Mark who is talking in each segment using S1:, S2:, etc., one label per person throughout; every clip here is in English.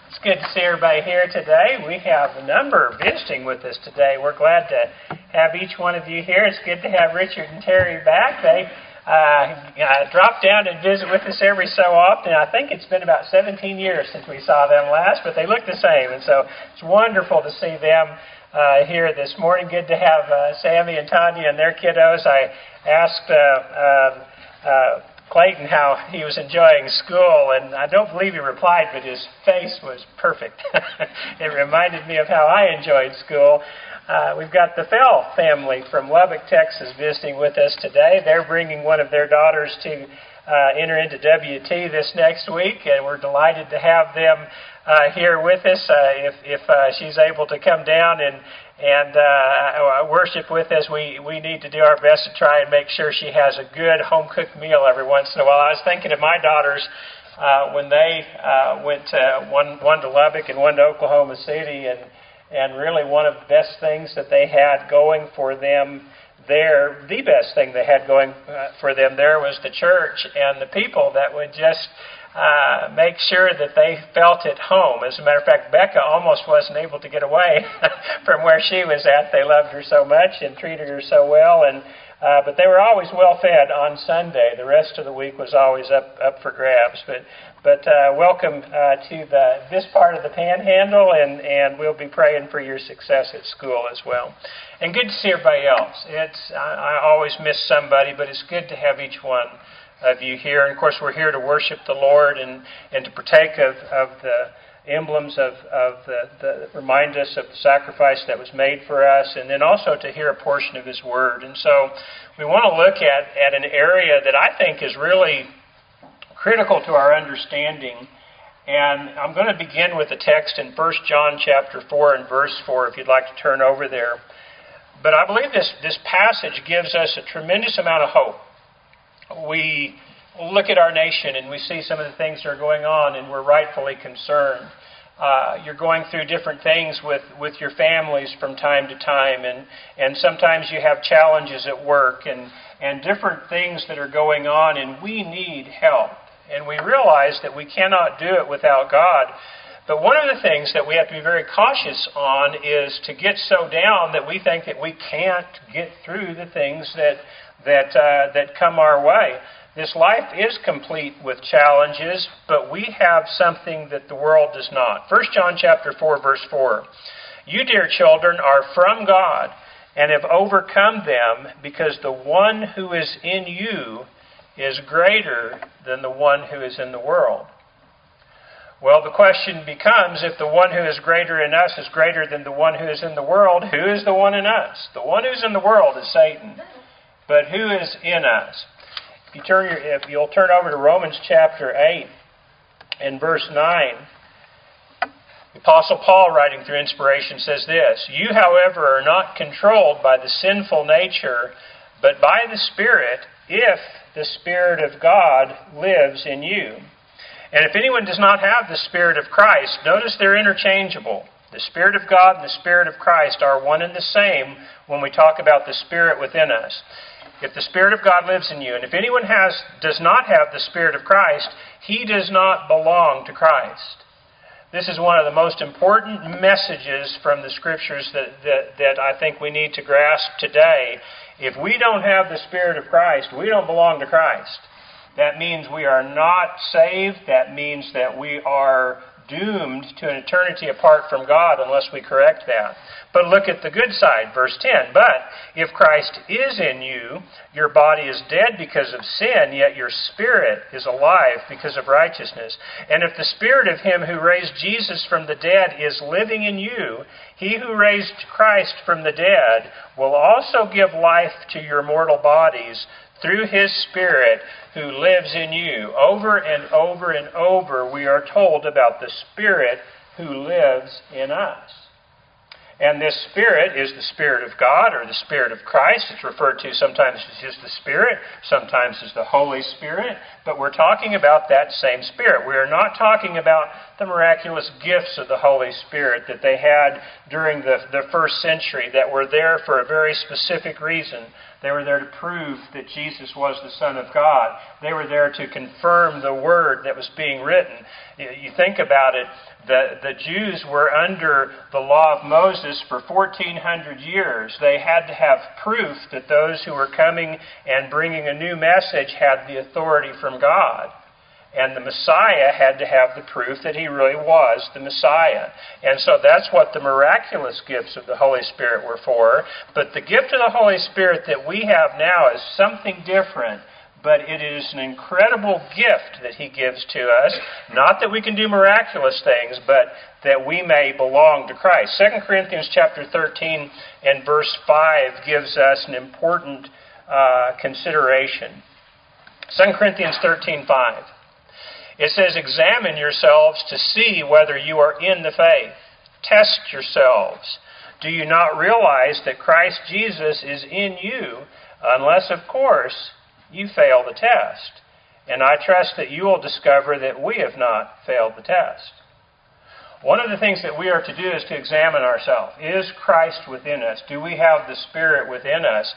S1: It's good to see everybody here today. We have a number visiting with us today. We're glad to have each one of you here. It's good to have Richard and Terry back. They drop down and visit with us every so often. I think it's been about 17 years since we saw them last, but they look the same. And so it's wonderful to see them here this morning. Good to have Sammy and Tanya and their kiddos. I asked Clayton how he was enjoying school, and I don't believe he replied, but his face was perfect. It reminded me of how I enjoyed school. We've got the Fell family from Lubbock, Texas, visiting with us today. They're bringing one of their daughters to enter into WT this next week, and we're delighted to have them here with us. If she's able to come down and worship with us, we need to do our best to try and make sure she has a good home-cooked meal every once in a while. I was thinking of my daughters when they went to one to Lubbock and one to Oklahoma City, and really one of the best things that they had going for them there, the best thing they had going for them there was the church and the people that would just make sure that they felt at home. As a matter of fact, Becca almost wasn't able to get away from where she was at. They loved her so much and treated her so well, but they were always well fed on Sunday. The rest of the week was always up for grabs. But welcome to this part of the Panhandle, and we'll be praying for your success at school as well. And good to see everybody else. I always miss somebody, but it's good to have each one of you here. And of course, we're here to worship the Lord and to partake of the emblems of the remind us of the sacrifice that was made for us, and then also to hear a portion of His Word. And so we want to look at an area that I think is really critical to our understanding. And I'm going to begin with the text in 1 John chapter 4 and verse 4, if you'd like to turn over there. But I believe this passage gives us a tremendous amount of hope. We look at our nation and we see some of the things that are going on, and we're rightfully concerned. You're going through different things with your families from time to time, and sometimes you have challenges at work and different things that are going on, and we need help. And we realize that we cannot do it without God. But one of the things that we have to be very cautious on is to get so down that we think that we can't get through the things that come our way. This life is complete with challenges, but we have something that the world does not. 1 John chapter 4, verse 4. You, dear children, are from God and have overcome them, because the one who is in you is greater than the one who is in the world. Well, the question becomes, if the one who is greater in us is greater than the one who is in the world, who is the one in us? The one who's in the world is Satan. But who is in us? If you'll turn over to Romans chapter 8 and verse 9, the Apostle Paul, writing through inspiration, says this: You, however, are not controlled by the sinful nature, but by the Spirit, if the Spirit of God lives in you. And if anyone does not have the Spirit of Christ, notice they're interchangeable. The Spirit of God and the Spirit of Christ are one and the same when we talk about the Spirit within us. If the Spirit of God lives in you, and if anyone does not have the Spirit of Christ, he does not belong to Christ. This is one of the most important messages from the Scriptures that I think we need to grasp today. If we don't have the Spirit of Christ, we don't belong to Christ. That means we are not saved. That means that we are doomed to an eternity apart from God unless we correct that. But look at the good side, verse 10. But if Christ is in you, your body is dead because of sin, yet your spirit is alive because of righteousness. And if the Spirit of Him who raised Jesus from the dead is living in you, He who raised Christ from the dead will also give life to your mortal bodies through His Spirit who lives in you. Over and over and over we are told about the Spirit who lives in us. And this Spirit is the Spirit of God or the Spirit of Christ. It's referred to sometimes as just the Spirit, sometimes as the Holy Spirit. But we're talking about that same Spirit. We are not talking about the miraculous gifts of the Holy Spirit that they had during the first century that were there for a very specific reason. They were there to prove that Jesus was the Son of God. They were there to confirm the Word that was being written. You think about it, the Jews were under the law of Moses for 1,400 years. They had to have proof that those who were coming and bringing a new message had the authority from God. And the Messiah had to have the proof that he really was the Messiah. And so that's what the miraculous gifts of the Holy Spirit were for. But the gift of the Holy Spirit that we have now is something different. But it is an incredible gift that he gives to us. Not that we can do miraculous things, but that we may belong to Christ. 2 Corinthians chapter 13 and verse 5 gives us an important consideration. 2 Corinthians 13:5. It says, "Examine yourselves to see whether you are in the faith. Test yourselves. Do you not realize that Christ Jesus is in you, unless, of course, you fail the test? And I trust that you will discover that we have not failed the test." One of the things that we are to do is to examine ourselves. Is Christ within us? Do we have the Spirit within us?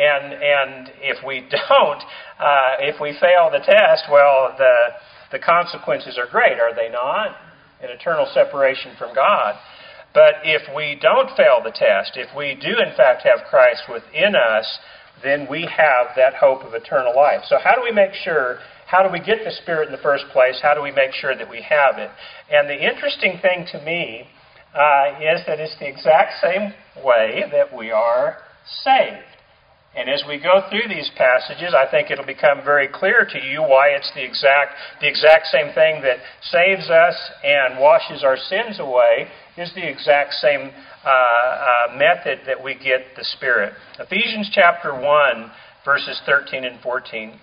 S1: And if we don't, if we fail the test, well, the consequences are great, are they not? An eternal separation from God. But if we don't fail the test, if we do in fact have Christ within us, then we have that hope of eternal life. So how do we make sure, how do we get the Spirit in the first place? How do we make sure that we have it? And the interesting thing to me is that it's the exact same way that we are saved. And as we go through these passages, I think it'll become very clear to you why it's the exact same thing that saves us and washes our sins away is the exact same method that we get the Spirit. Ephesians chapter 1, verses 13 and 14.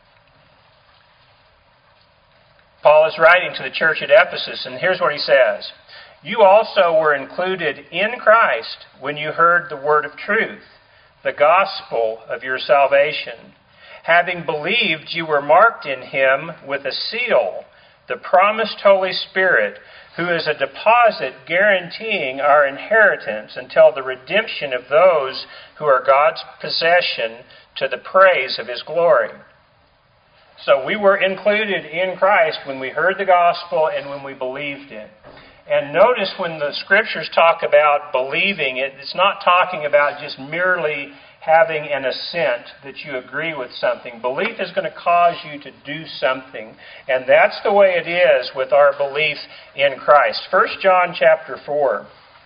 S1: Paul is writing to the church at Ephesus, and here's what he says. "You also were included in Christ when you heard the word of truth, the gospel of your salvation. Having believed, you were marked in him with a seal, the promised Holy Spirit, who is a deposit guaranteeing our inheritance until the redemption of those who are God's possession to the praise of his glory." So we were included in Christ when we heard the gospel and when we believed it. And notice when the Scriptures talk about believing, it's not talking about just merely having an assent that you agree with something. Belief is going to cause you to do something. And that's the way it is with our belief in Christ. 1 John chapter 4.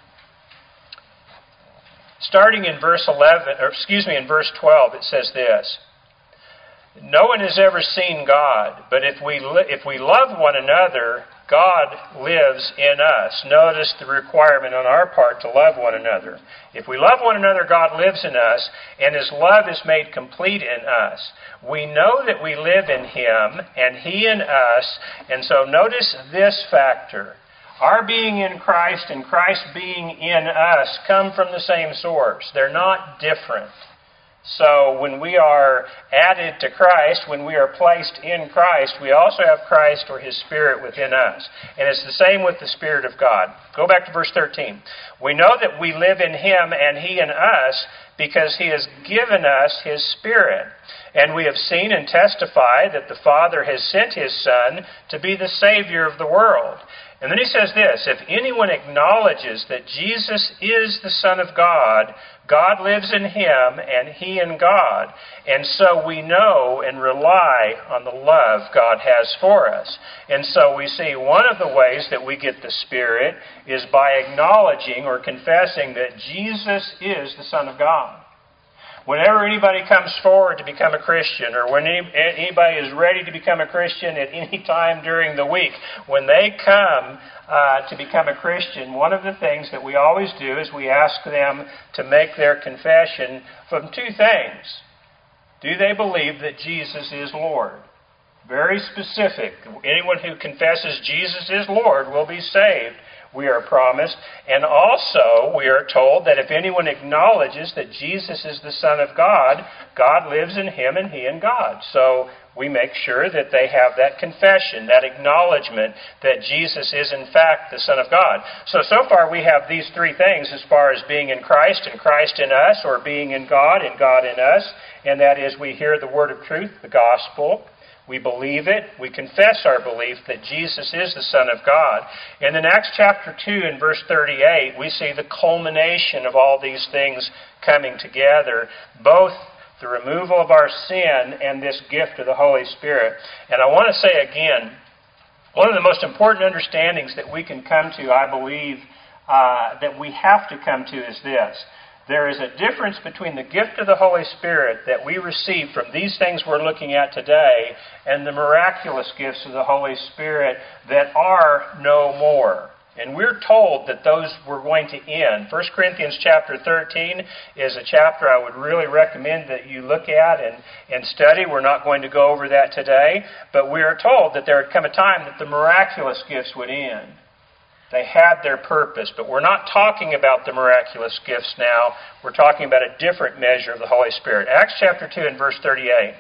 S1: Starting in verse verse 12, it says this. "No one has ever seen God, but if we love one another, God lives in us." Notice the requirement on our part to love one another. If we love one another, God lives in us, and his love is made complete in us. We know that we live in him, and he in us. And so notice this factor. Our being in Christ and Christ being in us come from the same source. They're not different. So when we are added to Christ, when we are placed in Christ, we also have Christ or his Spirit within us. And it's the same with the Spirit of God. Go back to verse 13. "We know that we live in him and he in us because he has given us his Spirit. And we have seen and testify that the Father has sent his Son to be the Savior of the world." And then he says this, "If anyone acknowledges that Jesus is the Son of God, God lives in him and he in God. And so we know and rely on the love God has for us." And so we see one of the ways that we get the Spirit is by acknowledging or confessing that Jesus is the Son of God. Whenever anybody comes forward to become a Christian, or when anybody is ready to become a Christian at any time during the week, when they come to become a Christian, one of the things that we always do is we ask them to make their confession from two things. Do they believe that Jesus is Lord? Very specific. Anyone who confesses Jesus is Lord will be saved. we are promised. And also, we are told that if anyone acknowledges that Jesus is the Son of God, God lives in him and he in God. So we make sure that they have that confession, that acknowledgement that Jesus is in fact the Son of God. So far we have these three things as far as being in Christ and Christ in us, or being in God and God in us. And that is, we hear the word of truth, the gospel. We believe it. We confess our belief that Jesus is the Son of God. And in Acts chapter 2 and verse 38, we see the culmination of all these things coming together, both the removal of our sin and this gift of the Holy Spirit. And I want to say again, one of the most important understandings that we can come to, I believe, that we have to come to is this. There is a difference between the gift of the Holy Spirit that we receive from these things we're looking at today and the miraculous gifts of the Holy Spirit that are no more. And we're told that those were going to end. 1 Corinthians chapter 13 is a chapter I would really recommend that you look at and study. We're not going to go over that today. But we are told that there would come a time that the miraculous gifts would end. They had their purpose, but we're not talking about the miraculous gifts now. We're talking about a different measure of the Holy Spirit. Acts chapter 2 and verse 38.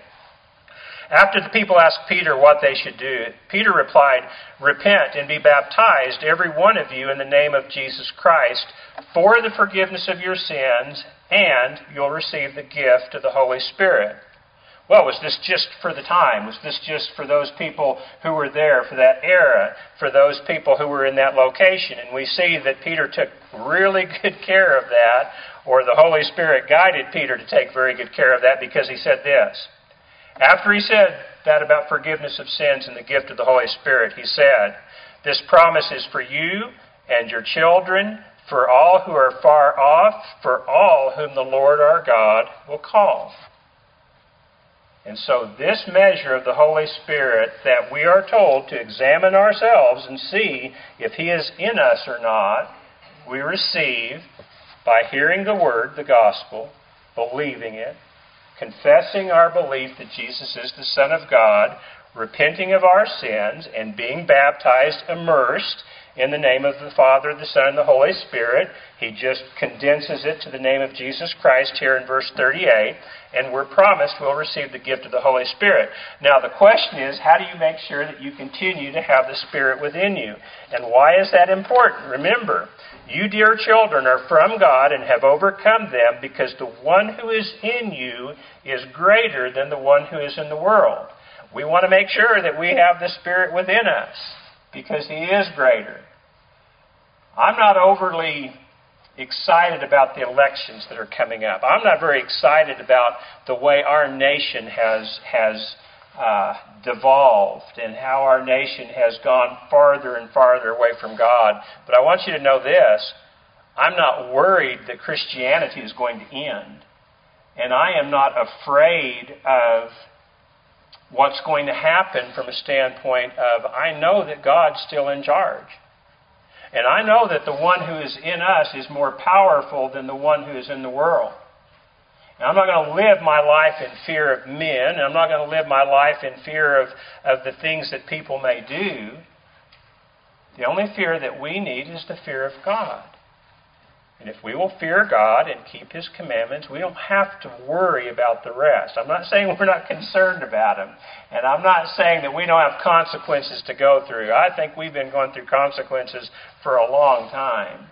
S1: After the people asked Peter what they should do, Peter replied, "Repent and be baptized, every one of you, in the name of Jesus Christ, for the forgiveness of your sins, and you'll receive the gift of the Holy Spirit." Well, was this just for the time? Was this just for those people who were there for that era, for those people who were in that location? And we see that Peter took really good care of that, or the Holy Spirit guided Peter to take very good care of that, because he said this. After he said that about forgiveness of sins and the gift of the Holy Spirit, he said, "This promise is for you and your children, for all who are far off, for all whom the Lord our God will call." And so this measure of the Holy Spirit that we are told to examine ourselves and see if He is in us or not, we receive by hearing the Word, the gospel, believing it, confessing our belief that Jesus is the Son of God, repenting of our sins, and being baptized, immersed in the name of the Father, the Son, and the Holy Spirit. He just condenses it to the name of Jesus Christ here in verse 38, and we're promised we'll receive the gift of the Holy Spirit. Now the question is, how do you make sure that you continue to have the Spirit within you? And why is that important? Remember, you, dear children, are from God and have overcome them, because the one who is in you is greater than the one who is in the world. We want to make sure that we have the Spirit within us, because He is greater. I'm not overly excited about the elections that are coming up. I'm not very excited about the way our nation has devolved and how our nation has gone farther and farther away from God. But I want you to know this. I'm not worried that Christianity is going to end. And I am not afraid of what's going to happen from a standpoint of, I know that God's still in charge. And I know that the one who is in us is more powerful than the one who is in the world. And I'm not going to live my life in fear of men, and I'm not going to live my life in fear of the things that people may do. The only fear that we need is the fear of God. And if we will fear God and keep His commandments, we don't have to worry about the rest. I'm not saying we're not concerned about them. And I'm not saying that we don't have consequences to go through. I think we've been going through consequences for a long time.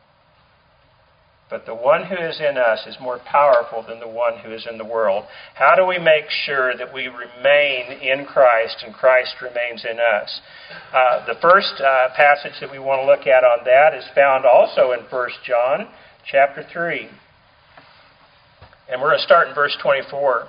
S1: But the one who is in us is more powerful than the one who is in the world. How do we make sure that we remain in Christ and Christ remains in us? The first passage that we want to look at on that is found also in 1 John chapter 3. And we're going to start in verse 24.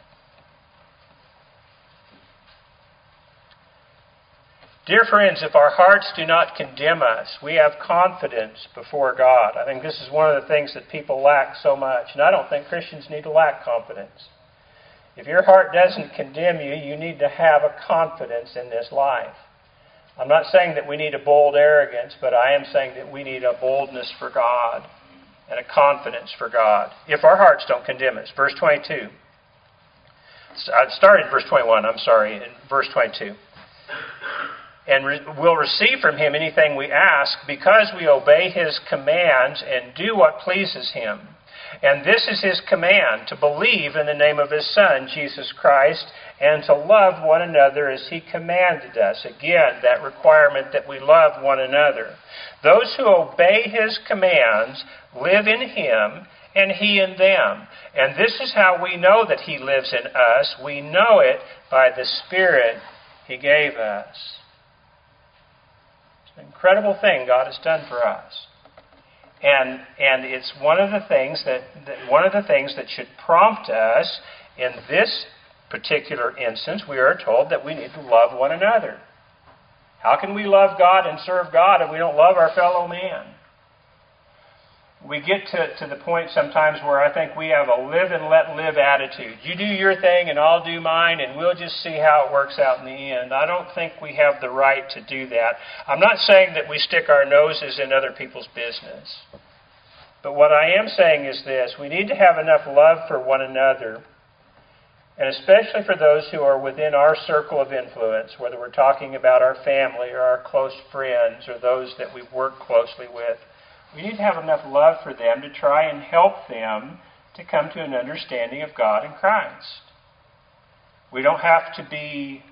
S1: Dear friends, if our hearts do not condemn us, we have confidence before God. I think this is one of the things that people lack so much. And I don't think Christians need to lack confidence. If your heart doesn't condemn you, you need to have a confidence in this life. I'm not saying that we need a bold arrogance, but I am saying that we need a boldness for God and a confidence for God. If our hearts don't condemn us. Verse 22. I started in verse 21, in verse 22. and we'll receive from Him anything we ask because we obey His commands and do what pleases Him. And this is His command, to believe in the name of His Son, Jesus Christ, and to love one another as He commanded us. Again, that requirement that we love one another. Those who obey His commands live in Him, and He in them. And this is how we know that He lives in us. We know it by the Spirit He gave us. It's an incredible thing God has done for us. And it's one of the things that should prompt us in this particular instance. We are told that we need to love one another. How can we love God and serve God if we don't love our fellow man? We get to the point sometimes where I think we have a live and let live attitude. You do your thing and I'll do mine and we'll just see how it works out in the end. I don't think we have the right to do that. I'm not saying that we stick our noses in other people's business. But what I am saying is this: we need to have enough love for one another, and especially for those who are within our circle of influence, whether we're talking about our family or our close friends or those that we work closely with. We need to have enough love for them to try and help them to come to an understanding of God and Christ. We don't have to be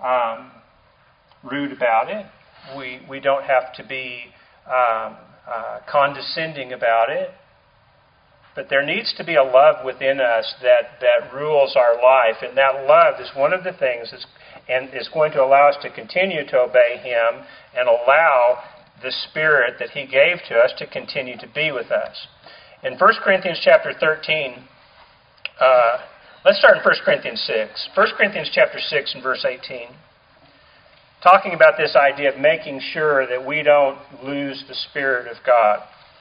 S1: rude about it. We don't have to be condescending about it. But there needs to be a love within us that rules our life. And that love is one of the things and is going to allow us to continue to obey Him and allow the Spirit that He gave to us to continue to be with us. In 1 Corinthians chapter 13, let's start in 1 Corinthians 6. 1 Corinthians chapter 6 and verse 18. Talking about this idea of making sure that we don't lose the Spirit of God.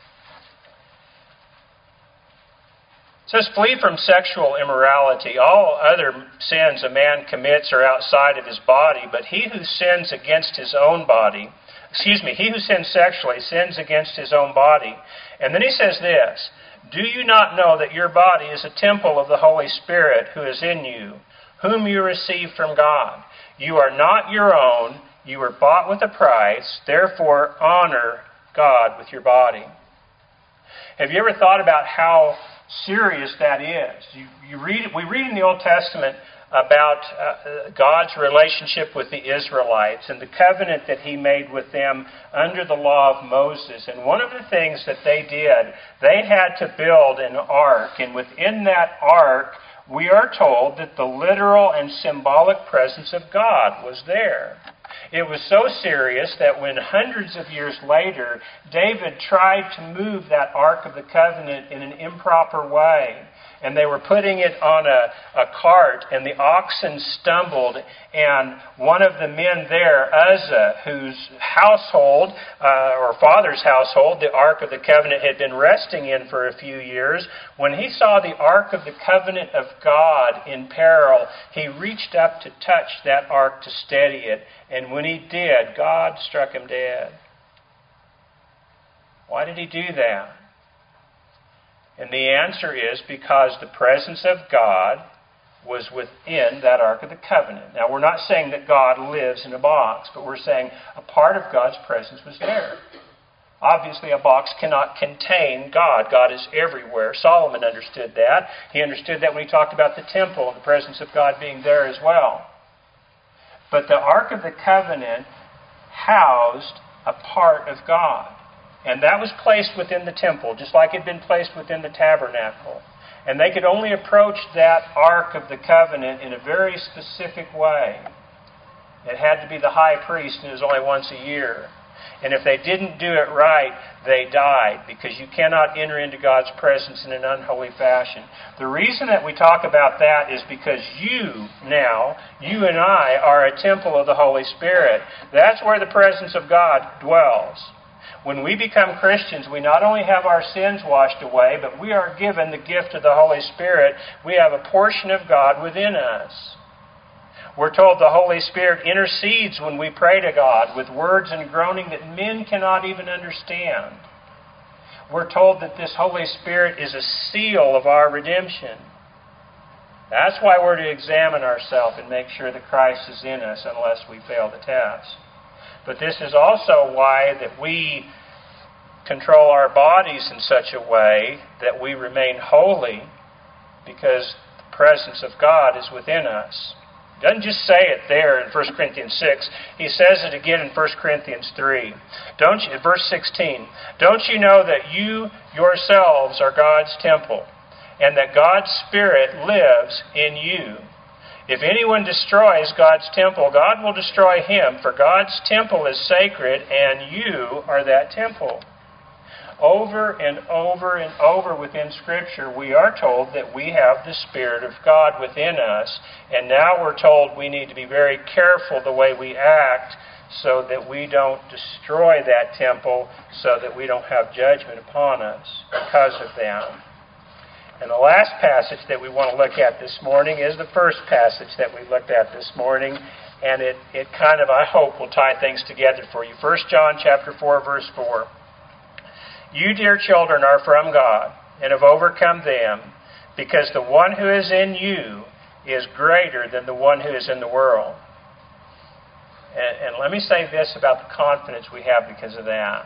S1: It says, "Flee from sexual immorality. All other sins a man commits are outside of his body, but he who sins against his own body, he who sins sexually sins against his own body." And then he says this, "Do you not know that your body is a temple of the Holy Spirit who is in you, whom you received from God? You are not your own. You were bought with a price. Therefore, honor God with your body." Have you ever thought about how serious that is? We read in the Old Testament about God's relationship with the Israelites and the covenant that He made with them under the law of Moses. And one of the things that they did, they had to build an ark. And within that ark, we are told that the literal and symbolic presence of God was there. It was so serious that when hundreds of years later, David tried to move that Ark of the Covenant in an improper way, and they were putting it on a cart, and the oxen stumbled, and one of the men there, Uzzah, whose household, or father's household, the Ark of the Covenant had been resting in for a few years, when he saw the Ark of the Covenant of God in peril, he reached up to touch that Ark to steady it, and when he did, God struck him dead. Why did He do that? And the answer is because the presence of God was within that Ark of the Covenant. Now, we're not saying that God lives in a box, but we're saying a part of God's presence was there. Obviously, a box cannot contain God. God is everywhere. Solomon understood that. He understood that when he talked about the temple and the presence of God being there as well. But the Ark of the Covenant housed a part of God. And that was placed within the temple, just like it had been placed within the tabernacle. And they could only approach that Ark of the Covenant in a very specific way. It had to be the high priest, and it was only once a year. And if they didn't do it right, they died, because you cannot enter into God's presence in an unholy fashion. The reason that we talk about that is because you and I, are a temple of the Holy Spirit. That's where the presence of God dwells. When we become Christians, we not only have our sins washed away, but we are given the gift of the Holy Spirit. We have a portion of God within us. We're told the Holy Spirit intercedes when we pray to God with words and groaning that men cannot even understand. We're told that this Holy Spirit is a seal of our redemption. That's why we're to examine ourselves and make sure that Christ is in us unless we fail the test. But this is also why that we control our bodies in such a way that we remain holy, because the presence of God is within us. He doesn't just say it there in 1 Corinthians 6. He says it again in 1 Corinthians 3. Verse 16, don't you know that you yourselves are God's temple, and that God's Spirit lives in you? If anyone destroys God's temple, God will destroy him, for God's temple is sacred, and you are that temple. Over and over and over within Scripture, we are told that we have the Spirit of God within us, and now we're told we need to be very careful the way we act so that we don't destroy that temple, so that we don't have judgment upon us because of that. And the last passage that we want to look at this morning is the first passage that we looked at this morning, and it kind of, I hope, will tie things together for you. 1 John chapter 4, verse 4. You, dear children, are from God, and have overcome them, because the one who is in you is greater than the one who is in the world. And let me say this about the confidence we have because of that.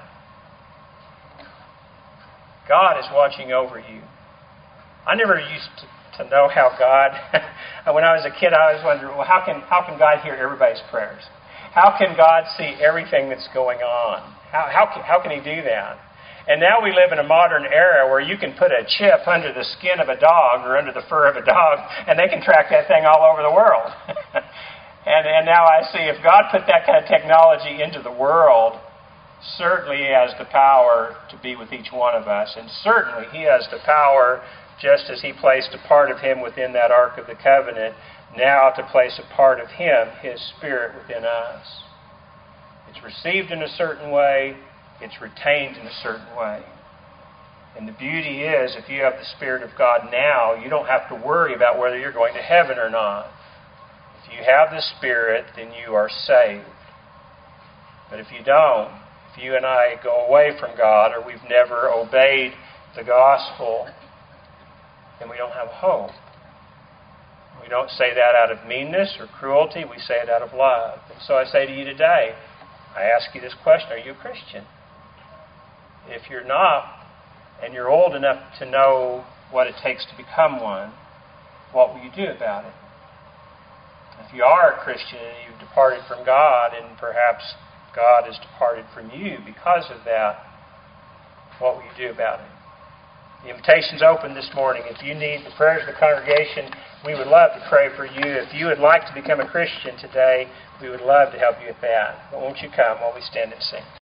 S1: God is watching over you. I never used to know how God, when I was a kid, I always wondered, well, how can God hear everybody's prayers? How can God see everything that's going on? How can He do that? And now we live in a modern era where you can put a chip under the skin of a dog or under the fur of a dog, and they can track that thing all over the world. and now I see if God put that kind of technology into the world, certainly He has the power to be with each one of us. And certainly He has the power, just as He placed a part of Him within that Ark of the Covenant, now to place a part of Him, His Spirit, within us. It's received in a certain way. It's retained in a certain way. And the beauty is, if you have the Spirit of God now, you don't have to worry about whether you're going to heaven or not. If you have the Spirit, then you are saved. But if you don't, if you and I go away from God, or we've never obeyed the gospel, then we don't have hope. We don't say that out of meanness or cruelty. We say it out of love. And so I say to you today, I ask you this question: are you a Christian? If you're not, and you're old enough to know what it takes to become one, what will you do about it? If you are a Christian and you've departed from God, and perhaps God has departed from you because of that, what will you do about it? The invitation's open this morning. If you need the prayers of the congregation, we would love to pray for you. If you would like to become a Christian today, we would love to help you with that. But won't you come while we stand and sing?